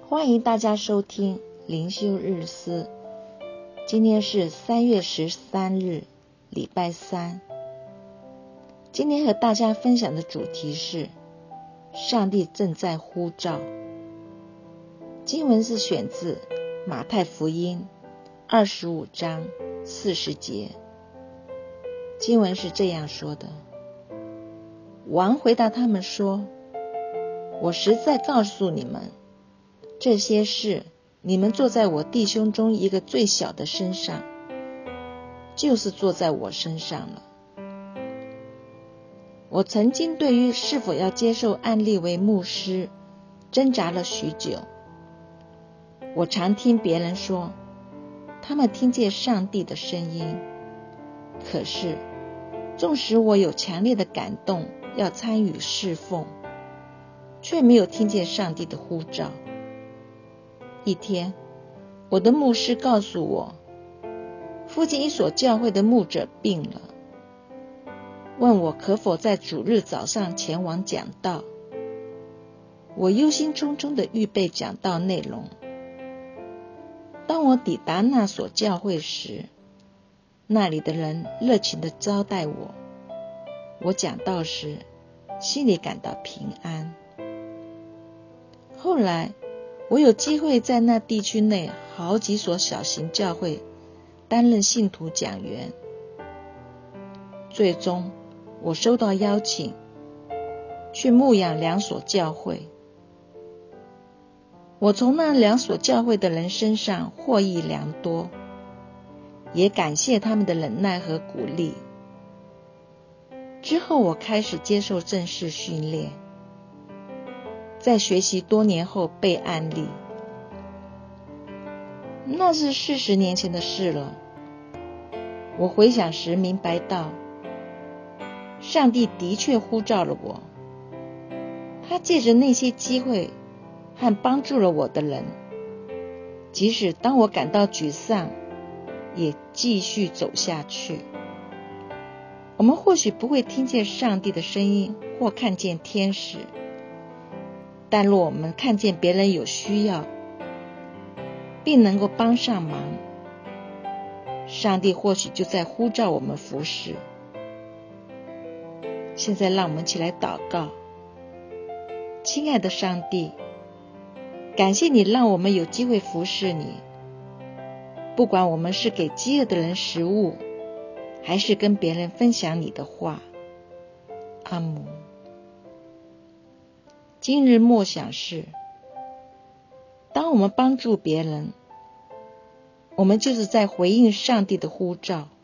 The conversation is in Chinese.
欢迎大家收听灵修日思。今天是3月13日，礼拜三。今天和大家分享的主题是上帝正在呼召。经文是选自马太福音25章40节。经文是这样说的：王回答他们说，我实在告诉你们，这些事你们做在我弟兄中一个最小的身上，就是做在我身上了。我曾经对于是否要接受安利为牧师挣扎了许久。我常听别人说他们听见上帝的声音，可是纵使我有强烈的感动要参与侍奉，却没有听见上帝的呼召。一天，我的牧师告诉我，附近一所教会的牧者病了，问我可否在主日早上前往讲道。我忧心忡忡地预备讲道内容。当我抵达那所教会时，那里的人热情地招待我。我讲道时，心里感到平安。后来，我有机会在那地区内好几所小型教会担任信徒讲员。最终，我收到邀请，去牧养2所教会。我从那2所教会的人身上获益良多，也感谢他们的忍耐和鼓励。之后，我开始接受正式训练，在学习多年后被安利。那是40年前的事了。我回想时明白到，上帝的确呼召了我，他借着那些机会和帮助了我的人，即使当我感到沮丧，也继续走下去。我们或许不会听见上帝的声音或看见天使，但若我们看见别人有需要，并能够帮上忙，上帝或许就在呼召我们服侍。现在让我们一起来祷告。亲爱的上帝，感谢你让我们有机会服侍你，不管我们是给饥饿的人食物，还是跟别人分享你的话。阿们。今日默想是，当我们帮助别人，我们就是在回应上帝的呼召。